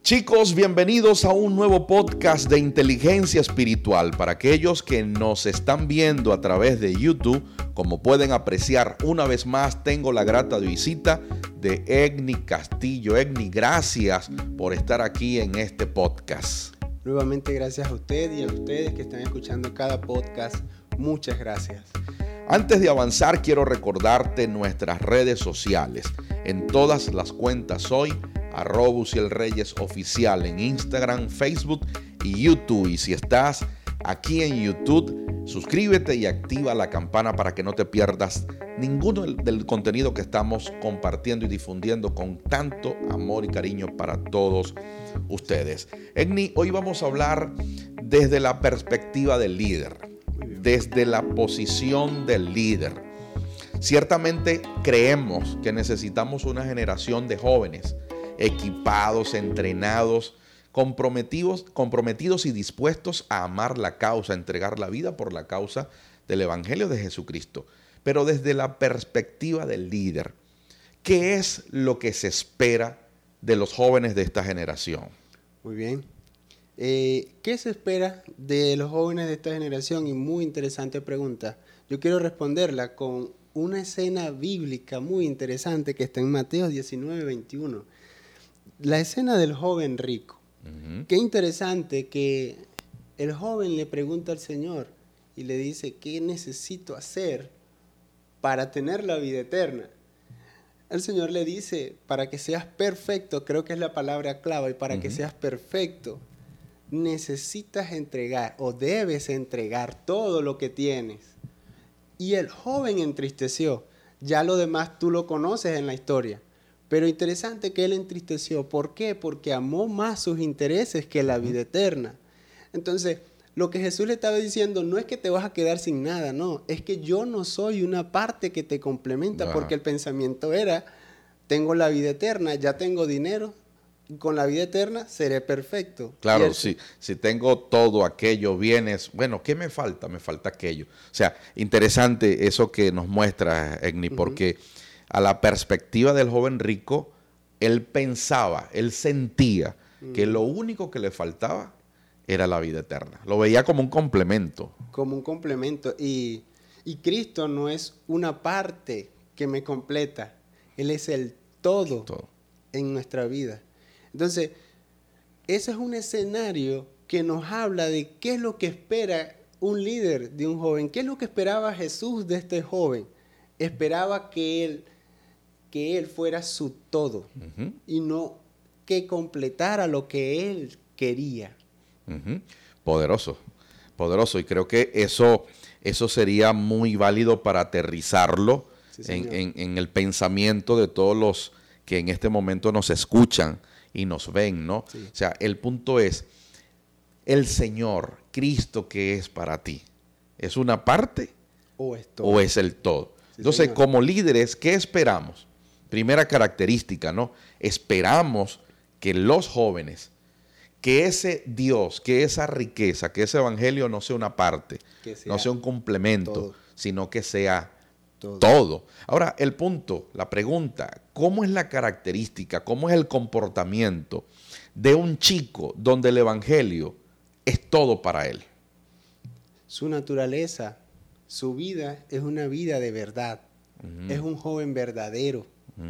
Chicos, bienvenidos a un nuevo podcast de inteligencia espiritual. Para aquellos que nos están viendo a través de YouTube, como pueden apreciar, una vez más tengo la grata visita de Egni Castillo. Egni, gracias por estar aquí en este podcast. Nuevamente gracias a usted y a ustedes que están escuchando cada podcast. Muchas gracias. Antes de avanzar, quiero recordarte nuestras redes sociales. En todas las cuentas soy @Uciel-Reyes Oficial en Instagram, Facebook y YouTube. Y si estás aquí en YouTube, suscríbete y activa la campana para que no te pierdas ninguno del contenido que estamos compartiendo y difundiendo con tanto amor y cariño para todos ustedes. Egni, hoy vamos a hablar desde la perspectiva del líder, desde la posición del líder. Ciertamente creemos que necesitamos una generación de jóvenes equipados, entrenados, comprometidos y dispuestos a amar la causa, a entregar la vida por la causa del Evangelio de Jesucristo. Pero desde la perspectiva del líder, ¿qué es lo que se espera de los jóvenes de esta generación? Muy bien. ¿Qué se espera de los jóvenes de esta generación? Y muy interesante pregunta. Yo quiero responderla con una escena bíblica muy interesante que está en Mateo 19:21. La escena del joven rico. Qué interesante que el joven le pregunta al Señor y le dice, ¿qué necesito hacer para tener la vida eterna? El Señor le dice, para que seas perfecto, creo que es la palabra clave, para que seas perfecto, necesitas entregar o debes entregar todo lo que tienes. Y el joven entristeció. Ya lo demás tú lo conoces en la historia. Pero interesante que él entristeció. ¿Por qué? Porque amó más sus intereses que la vida eterna. Entonces, lo que Jesús le estaba diciendo no es que te vas a quedar sin nada, no. Es que yo no soy una parte que te complementa, porque el pensamiento era, tengo la vida eterna, ya tengo dinero, con la vida eterna seré perfecto. Claro, si tengo todo aquello, bienes, bueno, ¿qué me falta? Me falta aquello. O sea, interesante eso que nos muestra Egni, porque a la perspectiva del joven rico, él pensaba, él sentía que lo único que le faltaba era la vida eterna. Lo veía como un complemento. Como un complemento. Y Cristo no es una parte que me completa. Él es el todo en nuestra vida. Entonces, ese es un escenario que nos habla de qué es lo que espera un líder de un joven. ¿Qué es lo que esperaba Jesús de este joven? Esperaba que él fuera su todo y no que completara lo que él quería. Poderoso. Y creo que eso sería muy válido para aterrizarlo en el pensamiento de todos los que en este momento nos escuchan y nos ven, ¿no? Sí. O sea, el punto es, el Señor, Cristo, ¿qué es para ti? ¿Es una parte o es el todo? Sí, entonces, Señor, como líderes, ¿qué esperamos? Primera característica, ¿no? Esperamos que los jóvenes, que ese Dios, que esa riqueza, que ese evangelio no sea una parte, no sea un complemento, sino que sea todo. Ahora, el punto, la pregunta, ¿cómo es la característica, cómo es el comportamiento de un chico donde el evangelio es todo para él? Su naturaleza, su vida es una vida de verdad. Es un joven verdadero.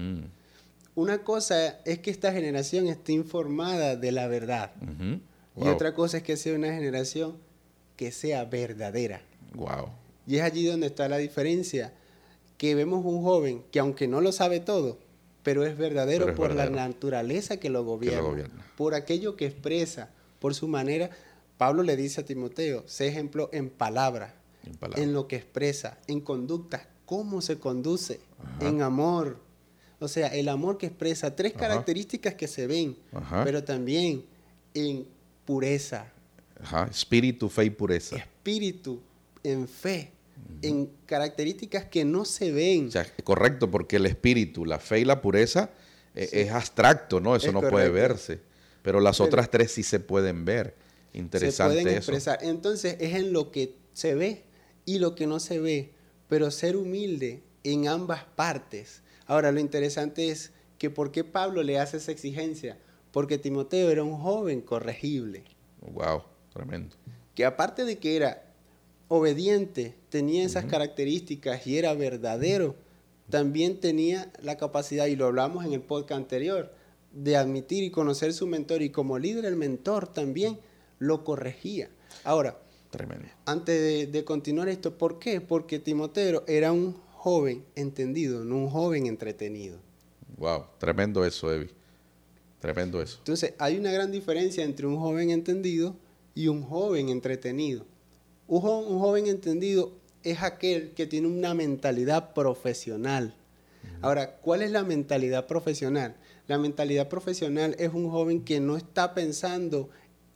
Una cosa es que esta generación esté informada de la verdad. Wow. Y otra cosa es que sea una generación que sea verdadera. Wow. Y es allí donde está la diferencia, que vemos un joven que aunque no lo sabe todo, pero es verdadero por la naturaleza que lo gobierna, por aquello que expresa, por su manera. Pablo le dice a Timoteo, sé ejemplo en palabra, en lo que expresa, en conducta, cómo se conduce, en amor. O sea, el amor que expresa, tres características que se ven, pero también en pureza. Espíritu, fe y pureza. Espíritu, en fe, en características que no se ven. O sea, correcto, porque el espíritu, la fe y la pureza es abstracto, ¿no? Eso no puede verse. Pero las otras tres sí se pueden ver. Interesante eso. Se pueden expresar. Entonces, es en lo que se ve y lo que no se ve, pero ser humilde en ambas partes. Ahora, lo interesante es que ¿por qué Pablo le hace esa exigencia? porque Timoteo era un joven corregible. Wow, tremendo. Que aparte de que era obediente, tenía esas características y era verdadero, también tenía la capacidad, y lo hablamos en el podcast anterior, de admitir y conocer su mentor, y como líder el mentor también lo corregía. Ahora, tremendo. Antes de continuar esto, ¿por qué? Porque Timoteo era un joven entendido, no un joven entretenido. Wow, tremendo eso, Evi. Tremendo eso. Entonces, hay una gran diferencia entre un joven entendido y un joven entretenido. Un joven entendido es aquel que tiene una mentalidad profesional. Ahora, ¿cuál es la mentalidad profesional? La mentalidad profesional es un joven que no está pensando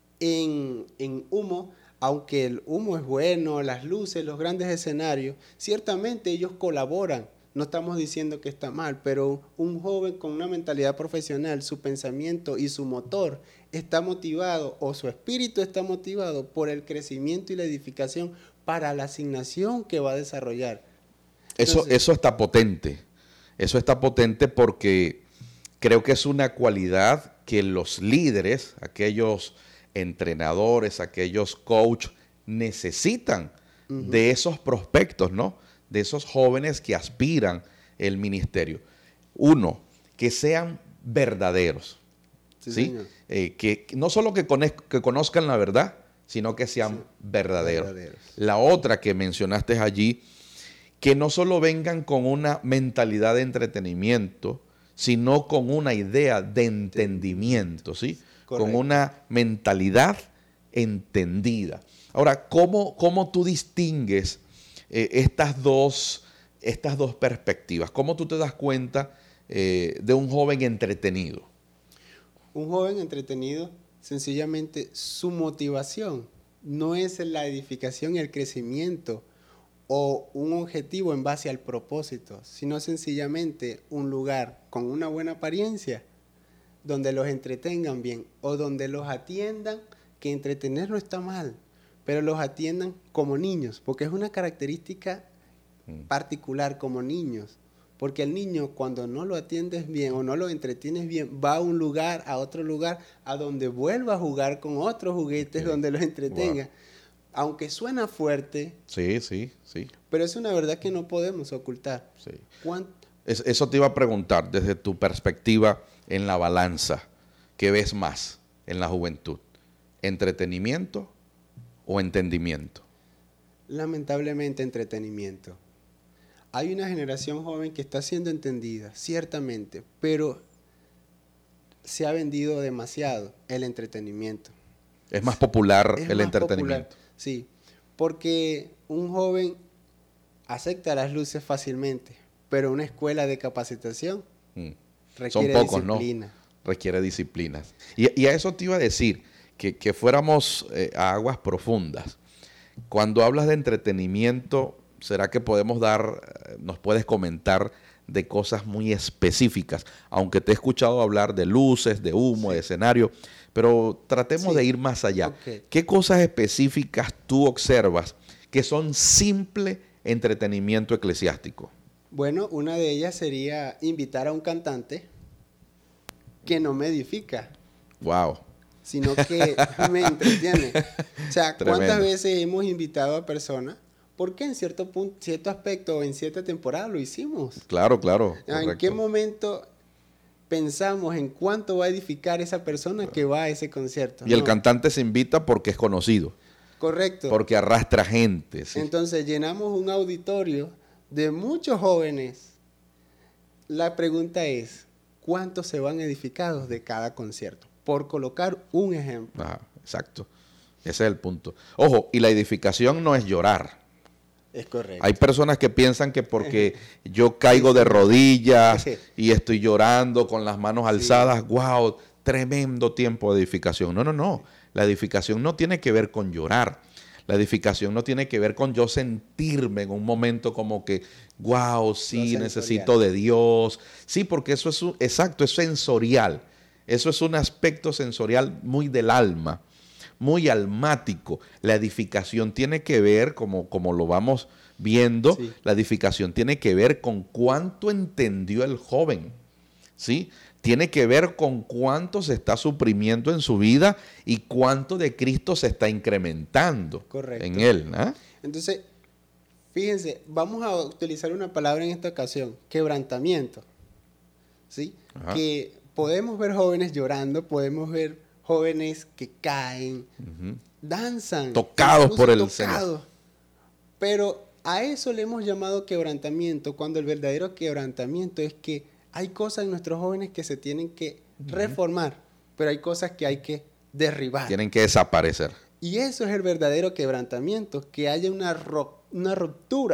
en humo, aunque el humo es bueno, las luces, los grandes escenarios, ciertamente ellos colaboran. No estamos diciendo que está mal, pero un joven con una mentalidad profesional, su pensamiento y su motor está motivado, o su espíritu está motivado por el crecimiento y la edificación para la asignación que va a desarrollar. Entonces, eso está potente. Eso está potente porque creo que es una cualidad que los líderes, aquellos entrenadores, aquellos coaches, necesitan de esos prospectos, ¿no? De esos jóvenes que aspiran el ministerio. Uno, que sean verdaderos, ¿sí? Que no solo que conozcan la verdad, sino que sean verdaderos. La otra que mencionaste allí, que no solo vengan con una mentalidad de entretenimiento, sino con una idea de entendimiento, ¿sí? Correcto. Con una mentalidad entendida. Ahora, ¿cómo tú distingues estas dos perspectivas? ¿Cómo tú te das cuenta de un joven entretenido? Un joven entretenido, sencillamente su motivación no es la edificación y el crecimiento o un objetivo en base al propósito, sino sencillamente un lugar con una buena apariencia donde los entretengan bien o donde los atiendan, que entretener no está mal, pero los atiendan como niños, porque es una característica particular como niños, porque el niño cuando no lo atiendes bien o no lo entretienes bien, va a un lugar, a otro lugar, a donde vuelva a jugar con otros juguetes, donde los entretenga. Wow. Aunque suena fuerte, sí. Pero es una verdad que no podemos ocultar. Sí. Eso te iba a preguntar, desde tu perspectiva en la balanza, ¿qué ves más en la juventud? ¿Entretenimiento o entendimiento? Lamentablemente, entretenimiento. Hay una generación joven que está siendo entendida, ciertamente, pero se ha vendido demasiado el entretenimiento. Es más popular el entretenimiento. Popular, sí, porque un joven acepta las luces fácilmente, pero una escuela de capacitación requiere disciplina. ¿No? Requiere disciplinas. Y a eso te iba a decir, que fuéramos a aguas profundas. Cuando hablas de entretenimiento, ¿será que nos puedes comentar de cosas muy específicas? Aunque te he escuchado hablar de luces, de humo, de escenario, pero tratemos de ir más allá. Okay. ¿Qué cosas específicas tú observas que son simple entretenimiento eclesiástico? Bueno, una de ellas sería invitar a un cantante que no me edifica. Wow. Sino que me entretiene. O sea, ¿cuántas veces hemos invitado a personas? Porque en cierto aspecto o en cierta temporada lo hicimos. Claro. ¿En correcto. qué momento pensamos en cuánto va a edificar esa persona que va a ese concierto? Y el cantante se invita porque es conocido. Correcto. Porque arrastra gente. Sí. Entonces llenamos un auditorio de muchos jóvenes. La pregunta es, ¿cuántos se van edificados de cada concierto? Por colocar un ejemplo. Exacto. Ese es el punto. Ojo, y la edificación no es llorar. Es correcto. Hay personas que piensan que porque yo caigo de rodillas y estoy llorando con las manos alzadas, wow, tremendo tiempo de edificación. No. La edificación no tiene que ver con llorar. La edificación no tiene que ver con yo sentirme en un momento como que, wow, sí, necesito de Dios. Sí, porque eso es es sensorial. Eso es un aspecto sensorial muy del alma, muy almático. La edificación tiene que ver, como lo vamos viendo, la edificación tiene que ver con cuánto entendió el joven, ¿sí? tiene que ver con cuánto se está suprimiendo en su vida y cuánto de Cristo se está incrementando. Correcto. En él. ¿Ah? Entonces, fíjense, vamos a utilizar una palabra en esta ocasión, quebrantamiento. ¿Sí? Ajá. Que podemos ver jóvenes llorando, podemos ver jóvenes que caen, danzan. Tocados por el Señor. Pero a eso le hemos llamado quebrantamiento, cuando el verdadero quebrantamiento es que hay cosas en nuestros jóvenes que se tienen que reformar, pero hay cosas que hay que derribar. Tienen que desaparecer. Y eso es el verdadero quebrantamiento, que haya una ruptura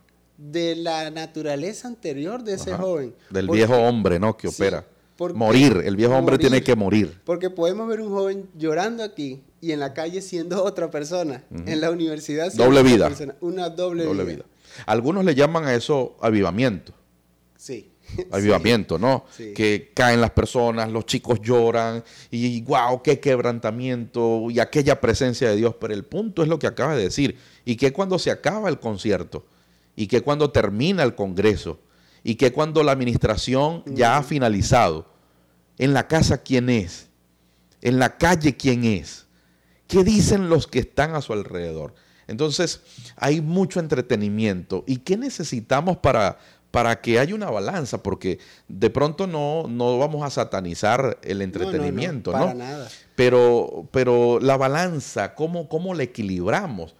de la naturaleza anterior de ese joven. Del viejo hombre, ¿no? Que opera. Morir, el viejo hombre tiene que morir. Porque podemos ver un joven llorando aquí y en la calle siendo otra persona. En la universidad siendo doble vida. Una doble vida. Algunos le llaman a eso avivamiento. Sí. Avivamiento, ¿no? Sí. Que caen las personas, los chicos lloran y wow, qué quebrantamiento y aquella presencia de Dios. Pero el punto es lo que acabas de decir. Y que cuando se acaba el concierto y que cuando termina el congreso y que cuando la administración ya ha finalizado, en la casa ¿quién es? En la calle ¿quién es? ¿Qué dicen los que están a su alrededor? Entonces hay mucho entretenimiento. ¿Y qué necesitamos para que haya una balanza? Porque de pronto no vamos a satanizar el entretenimiento, ¿no? Para nada. Pero la balanza, ¿cómo la equilibramos?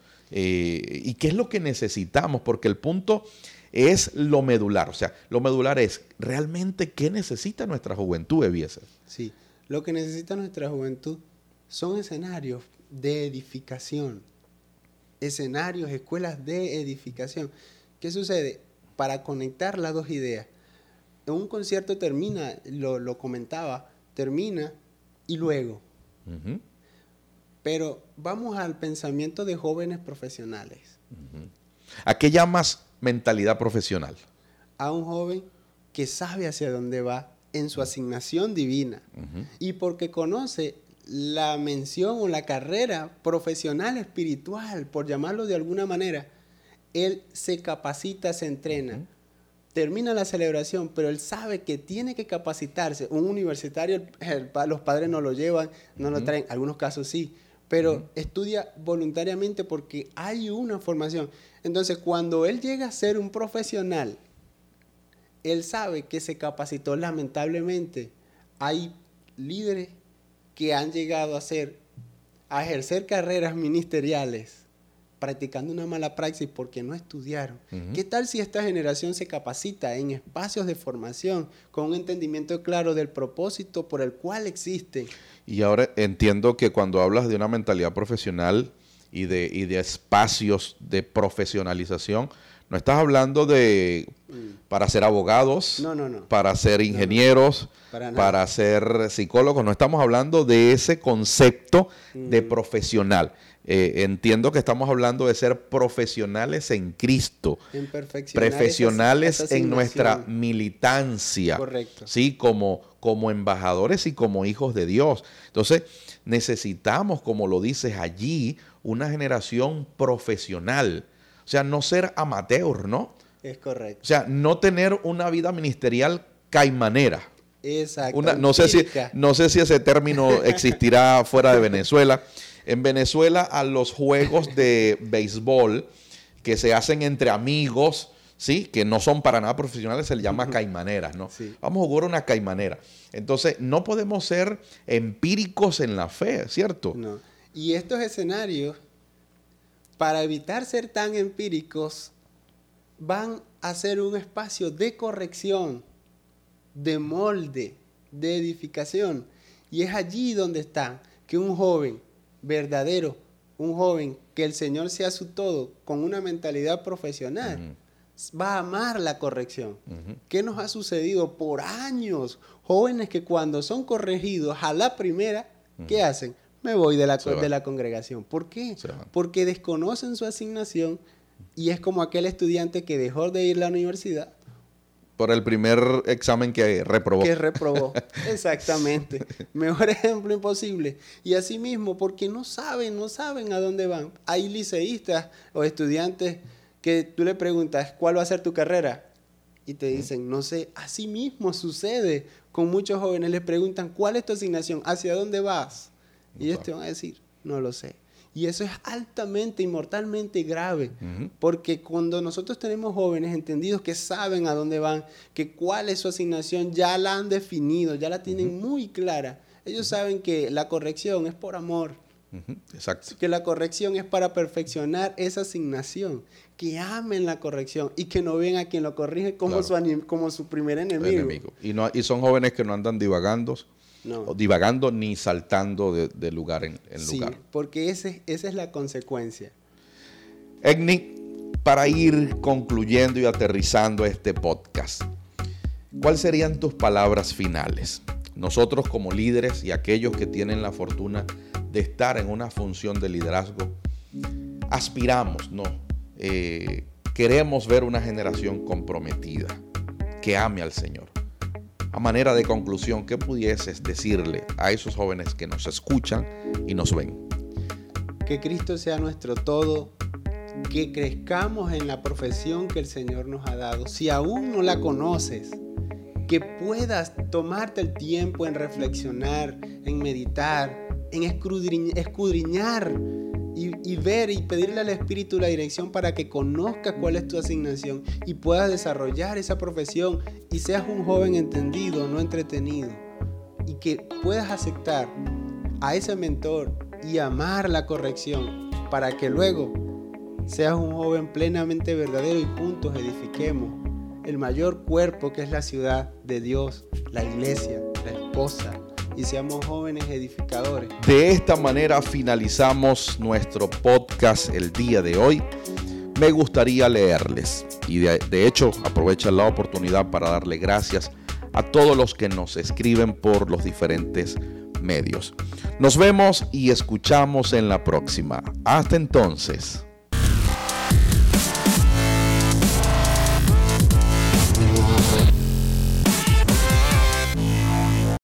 ¿Y qué es lo que necesitamos? Porque el punto es lo medular. O sea, lo medular es realmente qué necesita nuestra juventud, Eliezer. Sí, lo que necesita nuestra juventud son escenarios de edificación. Escenarios, escuelas de edificación. ¿Qué sucede? Para conectar las dos ideas. Un concierto termina, lo comentaba, termina y luego. Pero vamos al pensamiento de jóvenes profesionales. ¿A qué llamas mentalidad profesional? A un joven que sabe hacia dónde va en su asignación divina y porque conoce la mención o la carrera profesional espiritual, por llamarlo de alguna manera, él se capacita, se entrena. Termina la celebración, pero él sabe que tiene que capacitarse. Un universitario, los padres no lo llevan, no lo traen, en algunos casos sí, pero estudia voluntariamente porque hay una formación. Entonces, cuando él llega a ser un profesional, él sabe que se capacitó. Lamentablemente, hay líderes que han llegado a ejercer carreras ministeriales practicando una mala praxis porque no estudiaron. ¿Qué tal si esta generación se capacita en espacios de formación con un entendimiento claro del propósito por el cual existe? Y ahora entiendo que cuando hablas de una mentalidad profesional y de espacios de profesionalización, no estás hablando de para ser abogados, para ser ingenieros, para ser psicólogos. No estamos hablando de ese concepto de profesional. Entiendo que estamos hablando de ser profesionales en Cristo, profesionales en nuestra militancia, correcto, ¿sí? Como embajadores y como hijos de Dios. Entonces, necesitamos, como lo dices allí, una generación profesional. O sea, no ser amateur, ¿no? Es correcto. O sea, no tener una vida ministerial caimanera. Exacto. No sé si ese término existirá fuera de Venezuela. En Venezuela, a los juegos de béisbol que se hacen entre amigos, ¿sí? Que no son para nada profesionales, se le llama caimaneras, ¿no? Sí. Vamos a jugar una caimanera. Entonces, no podemos ser empíricos en la fe, ¿cierto? No. Y estos escenarios, para evitar ser tan empíricos, van a ser un espacio de corrección, de molde, de edificación. Y es allí donde está que un joven verdadero, un joven que el Señor sea su todo, con una mentalidad profesional, va a amar la corrección. ¿Qué nos ha sucedido por años? Jóvenes que cuando son corregidos a la primera, ¿qué hacen? Me voy de la congregación. ¿Por qué? Porque desconocen su asignación y es como aquel estudiante que dejó de ir a la universidad por el primer examen que reprobó. Exactamente. Mejor ejemplo imposible. Y asimismo, porque no saben a dónde van. Hay liceístas o estudiantes que tú le preguntas, ¿cuál va a ser tu carrera? y te dicen, no sé, así mismo sucede con muchos jóvenes. Les preguntan, ¿cuál es tu asignación? ¿Hacia dónde vas? Y ellos te van a decir, no lo sé. Y eso es altamente y mortalmente grave, porque cuando nosotros tenemos jóvenes entendidos que saben a dónde van, que cuál es su asignación, ya la han definido, ya la tienen muy clara. Ellos saben que la corrección es por amor. Exacto. Que la corrección es para perfeccionar esa asignación. Que amen la corrección y que no vean a quien lo corrige como, claro, como su primer enemigo. Y son jóvenes que no andan divagando ni saltando de lugar en lugar. Sí, porque esa es la consecuencia. Egni, para ir concluyendo y aterrizando este podcast, ¿cuáles serían tus palabras finales? Nosotros como líderes y aquellos que tienen la fortuna de estar en una función de liderazgo, aspiramos, queremos ver una generación comprometida, que ame al Señor. A manera de conclusión, ¿qué pudieses decirle a esos jóvenes que nos escuchan y nos ven? Que Cristo sea nuestro todo, que crezcamos en la profesión que el Señor nos ha dado. Si aún no la conoces, que puedas tomarte el tiempo en reflexionar, en meditar, en escudriñar y ver y pedirle al Espíritu la dirección para que conozcas cuál es tu asignación y puedas desarrollar esa profesión y seas un joven entendido, no entretenido, y que puedas aceptar a ese mentor y amar la corrección para que luego seas un joven plenamente verdadero y juntos edifiquemos el mayor cuerpo que es la ciudad de Dios, la iglesia, la esposa, y seamos jóvenes edificadores. De esta manera finalizamos nuestro podcast el día de hoy. Me gustaría leerles y de hecho aprovecho la oportunidad para darle gracias a todos los que nos escriben por los diferentes medios. Nos vemos y escuchamos en la próxima. Hasta entonces.